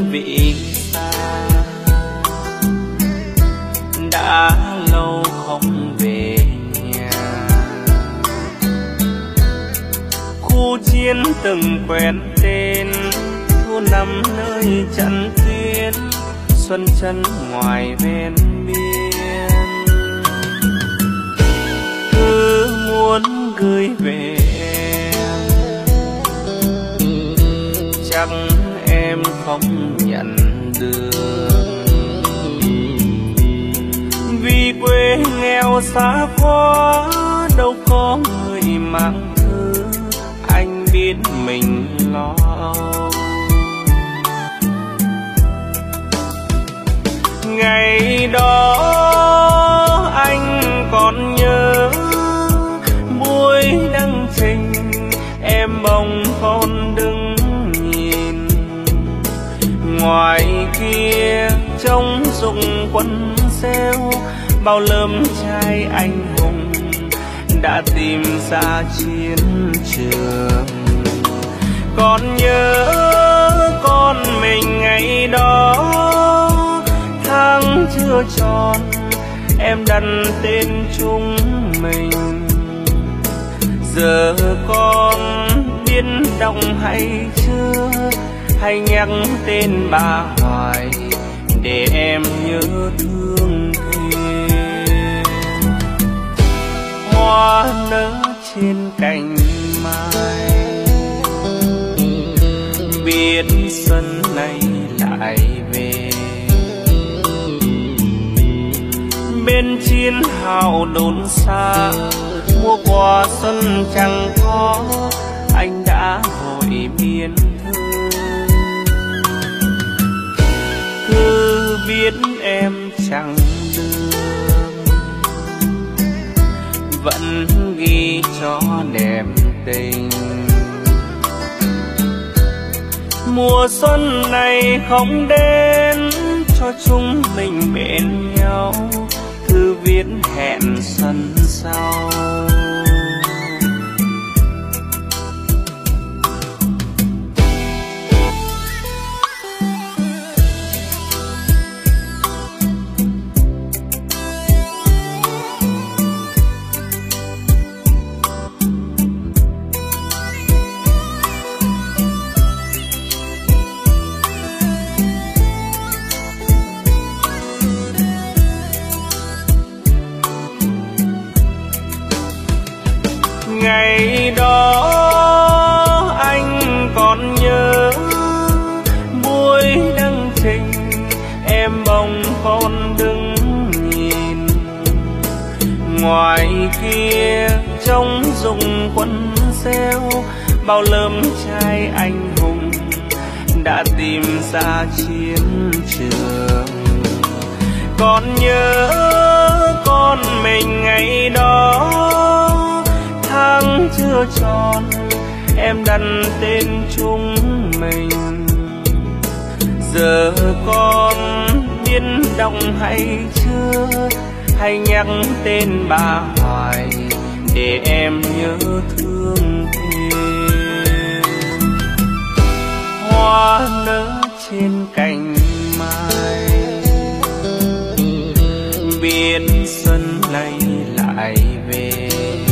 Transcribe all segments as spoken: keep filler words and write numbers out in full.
vị xa, đã lâu không về nhà. Khu chiến từng quen tên, thu năm nơi trận tuyến, xuân chân ngoài ven biên. Cứ muốn gửi về em, chắc em không nhận được, vì quê nghèo xa quá, đâu có người mang thư, anh biết mình lo. Ngày đó anh còn nhớ, buổi đăng trình em bồng con đứng nhìn. Ngoài kia trông rụng quân rêu, bao lớp trai anh hùng đã tìm ra chiến trường. Còn nhớ con mình ngày đó, tháng chưa tròn em đặt tên chúng mình. Giờ con biết đọc hay chưa, hay nhắc tên bà hoài để em nhớ thương thêm. Hoa nở trên cành mai, biết xuân này lại về. Bên chiến hào đồn xa, mua quà xuân chẳng có, anh đã vội biên thư. Cứ biết em chẳng được, vẫn ghi cho đẹp tình. Mùa xuân này không đến, cho chúng mình bên nhau, thư viết hẹn xuân sau. Ngày đó anh còn nhớ, buổi đăng trình em bồng con đứng nhìn. Ngoài kia trông rụng quân rêu, bao lớp trai anh hùng đã tìm ra chiến trường. Còn nhớ con mình ngày đó, tháng chưa tròn em đặt tên chúng mình. Giờ con biết đọc hay chưa, hay nhắc tên bà hoài để em nhớ thương thêm. Hoa nở trên cành mai, biết xuân này lại về.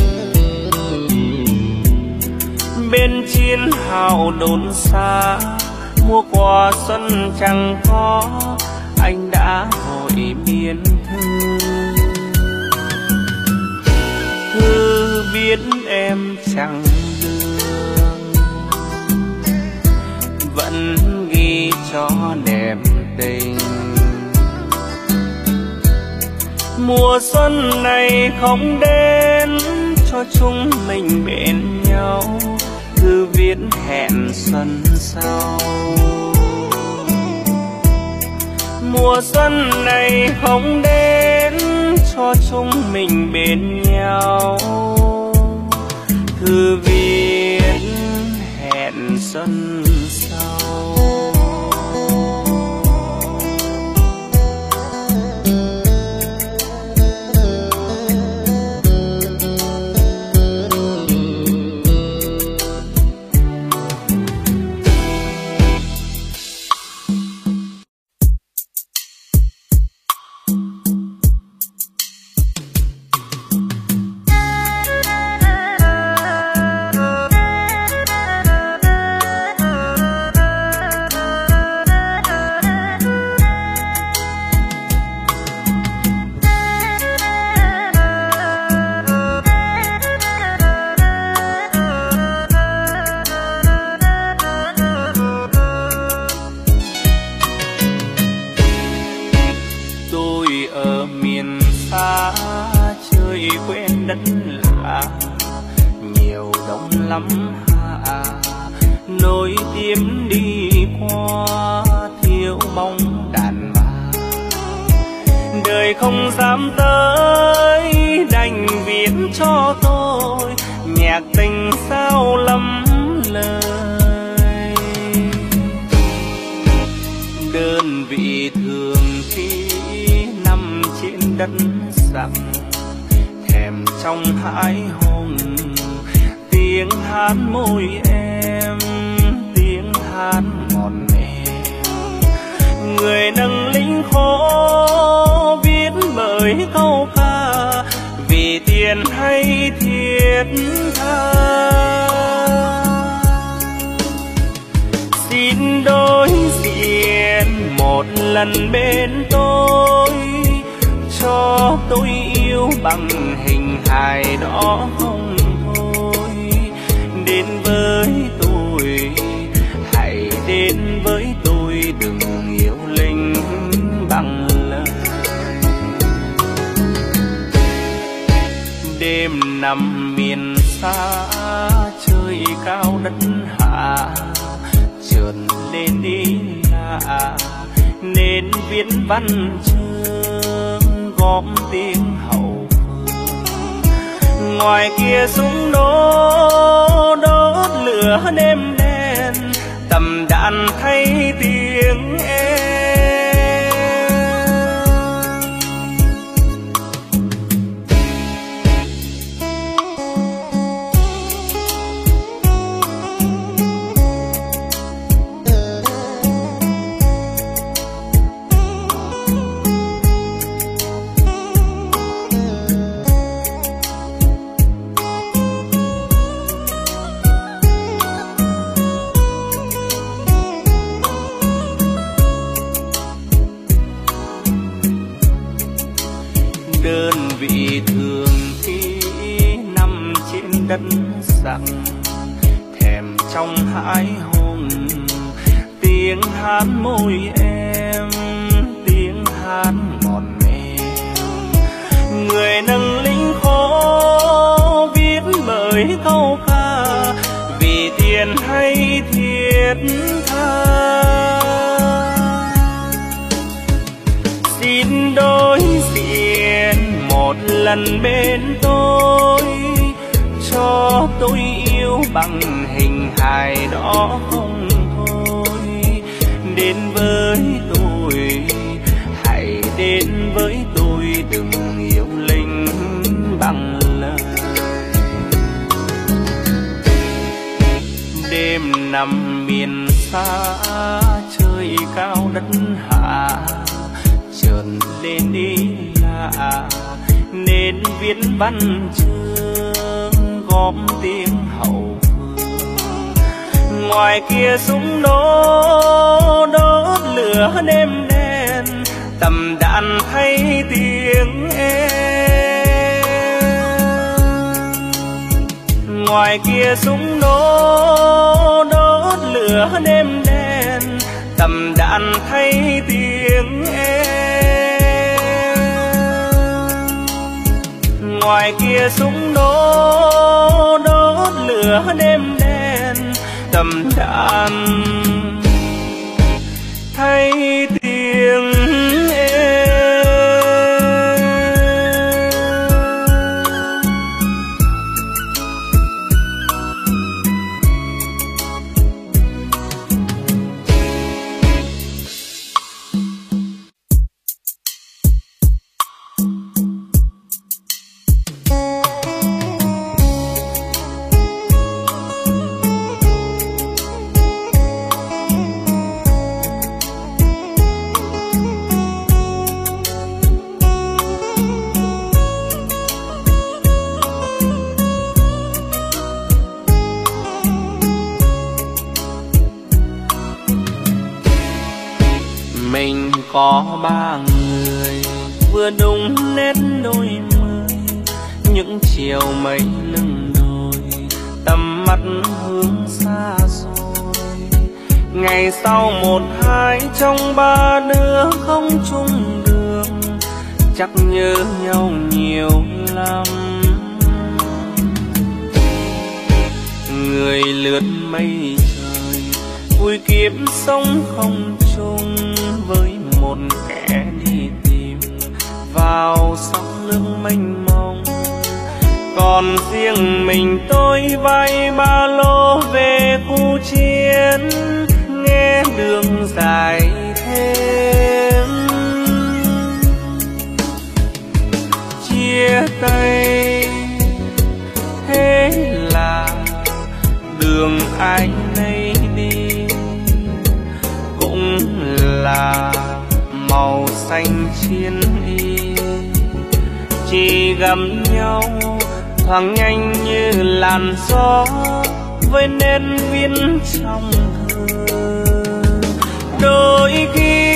Bên chiến hào đồn xa, mua quà xuân chẳng có, anh đã vội biên thư. Thư biết em chẳng được, vẫn ghi cho đẹp tình. Mùa xuân này không đến, cho chúng mình bên nhau, thư viết hẹn xuân sau. Mùa xuân này không đến, cho chúng mình bên nhau, thư viết hẹn xuân sau. ở miền xa chơi quên đất lạ, nhiều đông lắm hạ nối tiếp đi qua thiếu mong đàn bà. Đời không dám tới đành viết cho tôi nhạc tình sao lắm lời. Đơn vị thường khi nằm trên đất rằng thèm trong hãi hùng tiếng hát môi em, tiếng hát ngọt mềm. Người nâng lính khổ viết bởi câu ca vì tiền hay thiết tha. Xin đối diện một lần bên tôi, cho tôi yêu bằng hình hài đó không thôi. Đến với tôi, hãy đến với tôi, đừng yêu linh bằng lời. Đêm nằm miền xa chơi cao đất hạ, chợt lên đi lạ nên viết văn chương góp tiếng hậu phương. Ngoài kia súng nổ đốt lửa đêm đen, tầm đạn thay tiếng em. Đơn vị thường khi nằm trên đất rằng thèm trong hãi hùng tiếng hát môi em, tiếng hát ngọt mềm. Người nâng lính khổ viết bởi câu ca vì tiền hay thiết tha. Xin đối diện một lần bên tôi, cho tôi yêu bằng hình hài đó không thôi. Đến với tôi, hãy đến với tôi, đừng yêu linh bằng lời. Đêm nằm miền xa chơi cao đất hạ, chợt lên đi lạ nên viết văn chương góp tiếng hậu phương. Ngoài kia súng nổ đốt lửa đêm đen, tầm đạn thay tiếng em. Ngoài kia súng nổ đốt lửa đêm đen, tầm đạn thay tiếng em. Ngoài kia súng nổ đốt lửa đêm đen, tầm đạn thay tiếng em. Mình có ba người vừa đúng nét đôi mươi, những chiều mấy lưng đồi tầm mắt hướng xa rồi. Ngày sau một hai trong ba đứa không chung đường, chắc nhớ nhau nhiều lắm. Người lướt mây trời vui kiếp sống không chung với một kẻ đi tìm vào sóng nước mênh mông. Còn riêng mình tôi vai ba lô về khu chiến, nghe đường dài thêm. Chia tay thế là đường ai nấy đi, cũng là màu xanh chiến y. Chỉ gặp nhau thoáng nhanh như làn gió với nét viết trong thơ. Đôi khi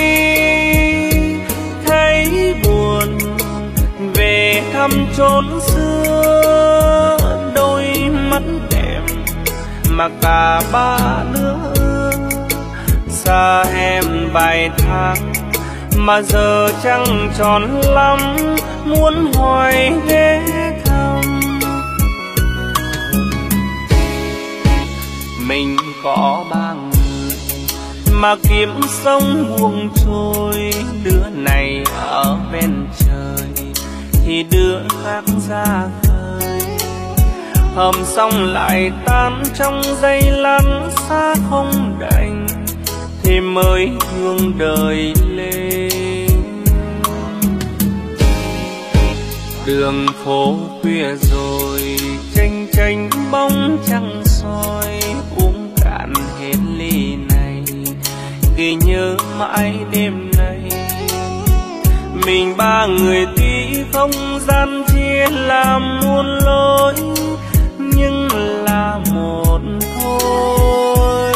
thấy buồn về thăm chốn xưa, đôi mắt đẹp mà cả ba đứa xa em vài tháng mà giờ chẳng tròn lắm, muốn hỏi ghé thăm. Mình có ba người mà kiếm sống buông trôi, đứa này ở bên trời thì đứa khác ra khơi. Hầm xong lại tan trong giây lăn xa không đành, thì mới thương đời lên. Đường phố khuya rồi chênh chênh bóng trăng soi, uống cạn hết ly này ghi nhớ mãi đêm nay. Mình ba người tuy không gian chia làm muôn lối, nhưng là một thôi.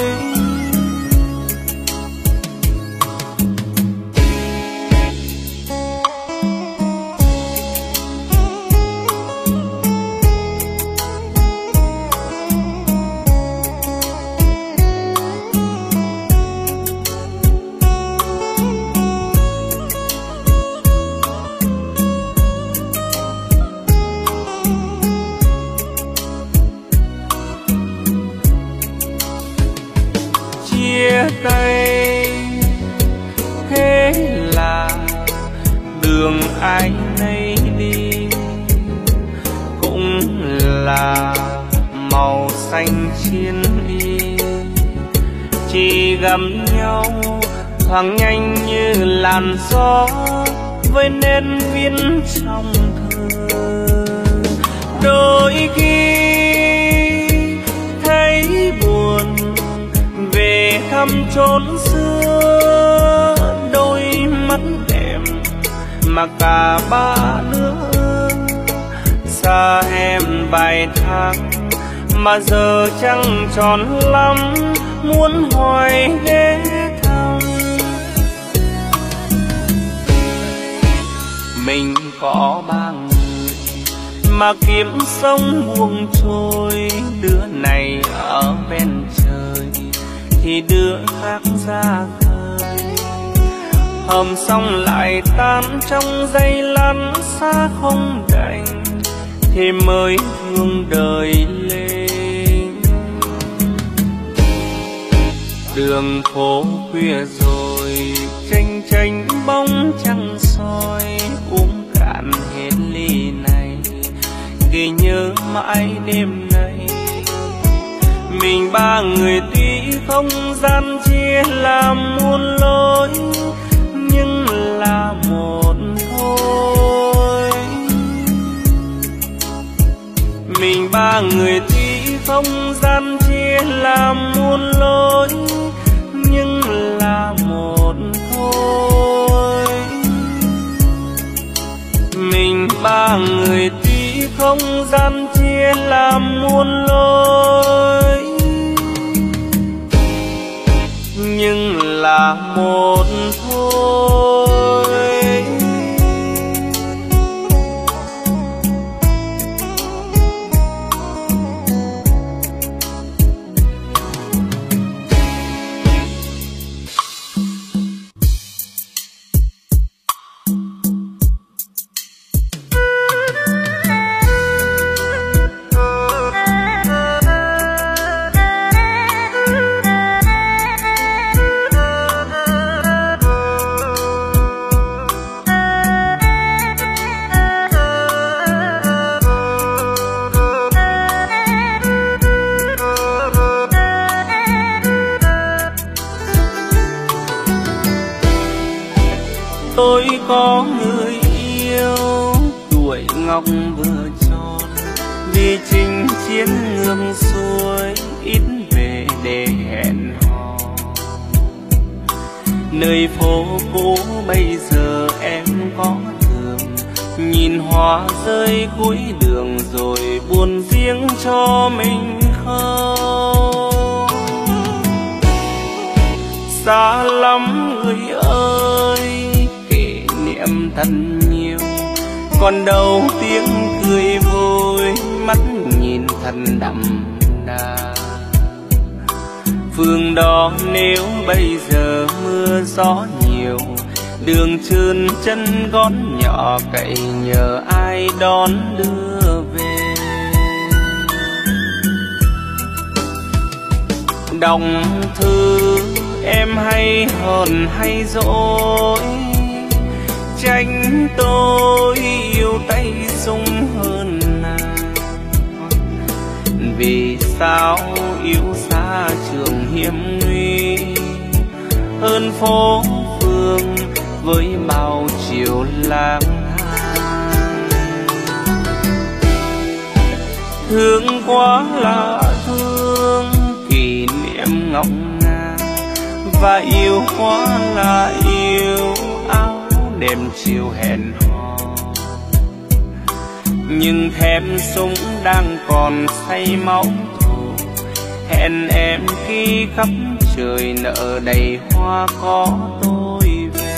Chia tay thế là đường ai nấy đi, cũng là màu xanh chiến y. Chỉ gặp nhau thoáng nhanh như làn gió với nét viết trong thơ. Đôi khi thấy buồn về thăm chốn xưa, đôi mắt đẹp mà cả ba đứa xa em vài tháng mà giờ chẳng tròn lắm, muốn hỏi ghé thăm. Mình có ba người mà kiếm sống buông trôi, đứa này ở bên trời thì đứa khác ra khơi. Hầm xong lại tan trong giây lăn xa không đành, thì mới thương đời lên. Đường phố khuya rồi chênh chênh bóng trăng soi, uống cạn hết ly này ghi nhớ mãi đêm nay. Mình ba người tuy không gian chia làm muôn lối, nhưng là một thôi. Mình ba người tuy không gian chia làm muôn lối, nhưng là một thôi. Mình ba người tuy không gian chia làm muôn lối, nhưng là một thôi. tôi có người yêu tuổi ngọc vừa tròn, vì chinh chiến ngược xuôi ít về để hẹn hò. Nơi phố cũ bây giờ em có thường nhìn hoa rơi cuối đường rồi buồn riêng cho mình không. Xa lắm người ơi, kỷ niệm thật nhiều, còn đâu tiếng cười vui, mắt nhìn thật đậm đà. Phương đó nếu bây giờ mưa gió nhiều, đường trơn chân gót nhỏ cậy nhờ ai đón đưa về. Đọc thư em hay hờn hay dỗi, trách tôi yêu tay sung hơn nàng. Vì sao yêu xa trường hiểm nguy, hơn phố phường với bao chiều lang thang. Thương quá là thương kỷ niệm ngọc ngà, và yêu quá là yêu áo đêm chiều hẹn hò. Nhưng thèm súng đang còn say máu thù, hẹn em khi khắp trời nợ đầy hoa có tôi về.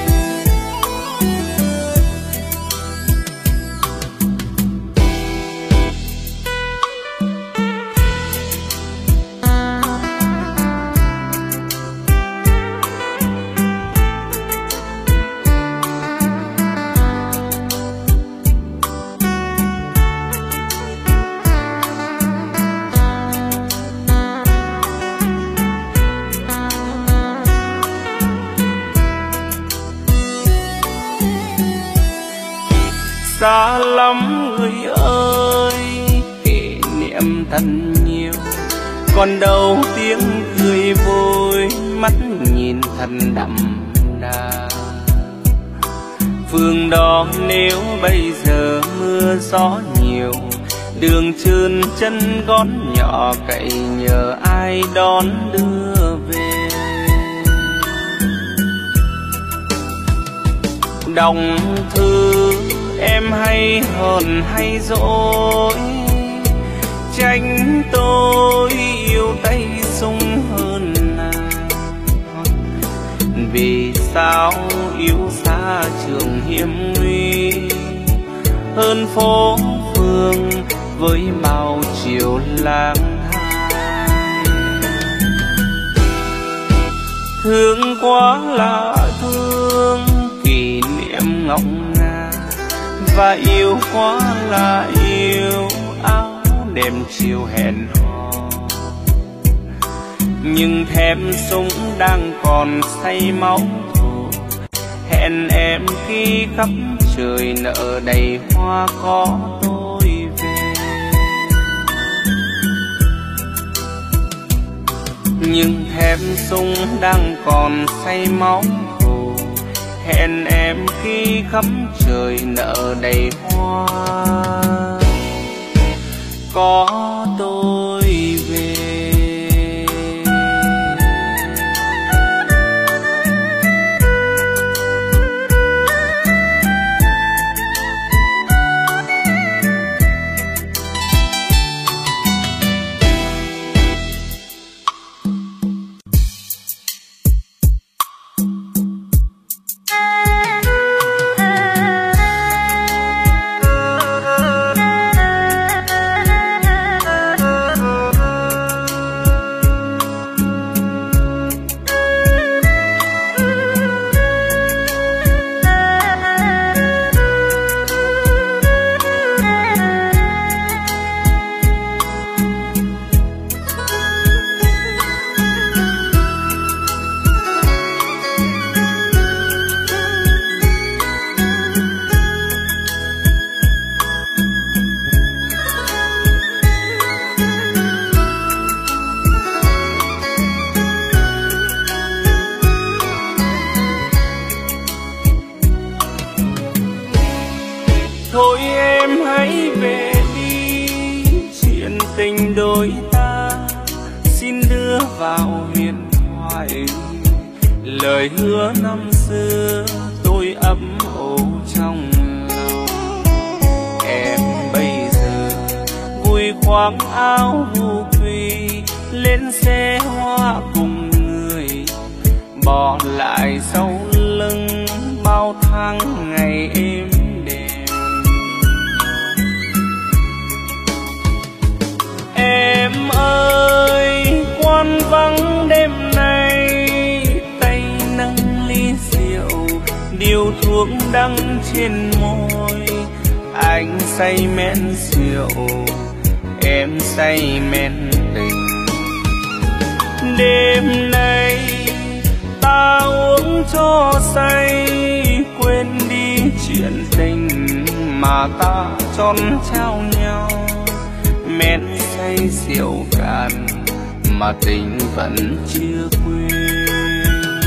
Xa lắm người ơi, kỷ niệm thật nhiều, còn đâu tiếng cười vui, mắt nhìn thật đậm đà. Phương đó nếu bây giờ mưa gió nhiều, đường trơn chân gót nhỏ cậy nhờ ai đón đưa về. Đọc thư em hay hờn hay dỗi, trách tôi yêu tay sung hơn nàng. Vì sao yêu xa trường hiểm nguy, hơn phố phường với bao chiều lang thang. Thương quá là thương kỷ niệm ngọc ngà, và yêu quá là yêu áo đêm chiều hẹn hò. Nhưng thèm súng đang còn say máu thù, hẹn em khi khắp trời nợ đầy hoa có tôi về. Nhưng thèm súng đang còn say máu thù, hẹn em khi khắp trời nợ đầy hoa có tôi về. Thôi em hãy về đi, chuyện tình đôi ta xin đưa vào huyền thoại. Lời hứa năm xưa tôi ấm ủ trong lòng. Em bây giờ vui khoác áo vu thủy, lên xe hoa cùng người, bỏ lại sau lưng bao tháng ngày êm đềm. Em ơi quan vắng đêm nay, tay nâng ly rượu, điều thuốc đắng trên môi. Anh say men rượu, em say men tình. Đêm nay ta uống cho say, quên đi chuyện tình mà ta tròn trao nhau. Men say rượu cạn mà tình vẫn chưa quên.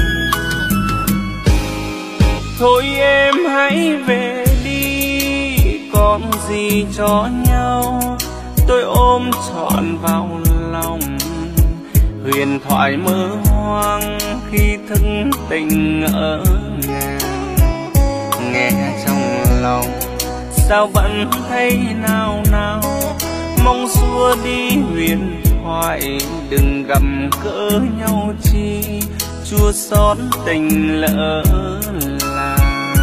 Thôi em hãy về đi, còn gì cho nhau, tôi ôm trọn vào lòng. Huyền thoại mơ hoang khi thức tình ở ngàn. Nghe trong lòng sao vẫn thấy nào nào, mong xua đi huyền thoại. Đừng gầm cỡ nhau chi, chua xót tình lỡ làng.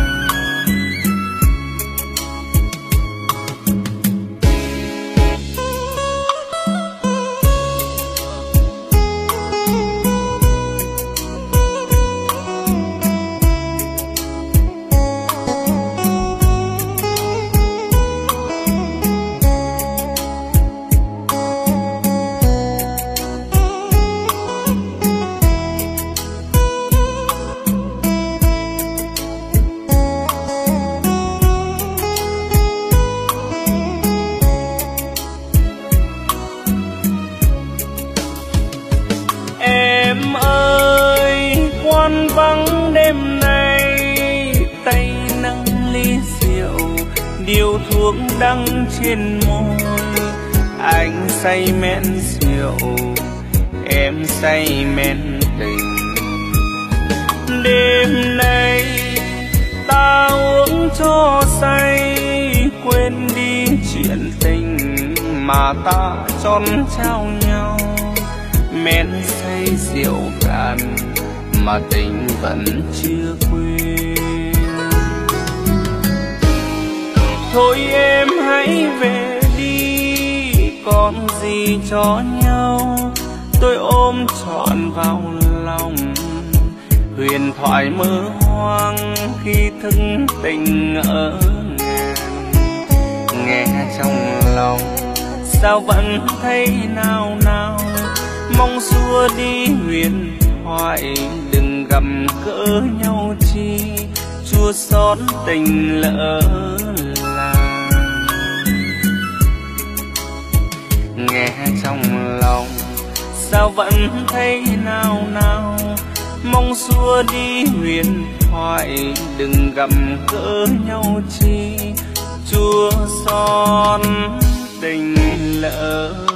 Em ơi quan vắng đêm nay, tay nâng ly rượu, điều thuốc đắng trên môi. Anh say men rượu, em say men tình. Đêm nay ta uống cho say, quên đi chuyện tình mà ta tròn trao nhau. Men say rượu cạn mà tình vẫn chưa quên. Thôi em hãy về đi, còn gì cho nhau, tôi ôm trọn vào lòng. Huyền thoại mơ hoang khi thức tình ở ngàn. Nghe trong lòng sao vẫn thấy nào nào, mong xua đi huyền thoại. Đừng gầm cỡ nhau chi, chua xót tình lỡ làng. Nghe trong lòng sao vẫn thấy nào nào, mong xua đi huyền thoại. Đừng gầm cỡ nhau chi, chua xót tình lỡ